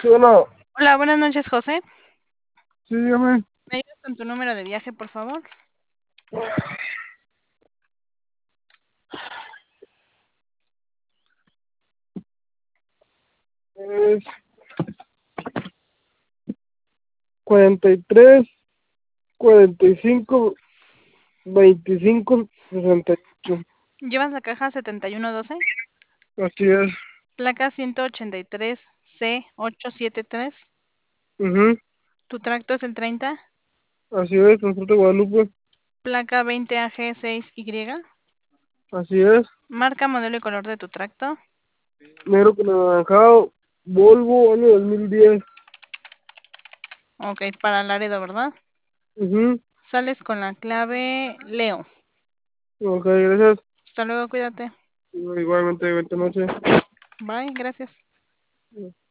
¿Sí o no? Hola, buenas noches, José. Sí, dígame. ¿Me ayudas con tu número de viaje, por favor? Es 43, 45, 25, 68. ¿Llevas la caja 7112? Así es. Placa 183C873. Ujú. ¿Tu tracto es el 30? Así es, Transporte Guadalupe. Placa 20AG6Y. Así es. Marca, modelo y color de tu tracto. Negro con anaranjado. Volvo, año 2010. Ok, para Laredo, ¿verdad? Ujú. Sales con la clave Leo. Ok, gracias. Hasta luego, cuídate. Igualmente, buenas noches. Bye, gracias.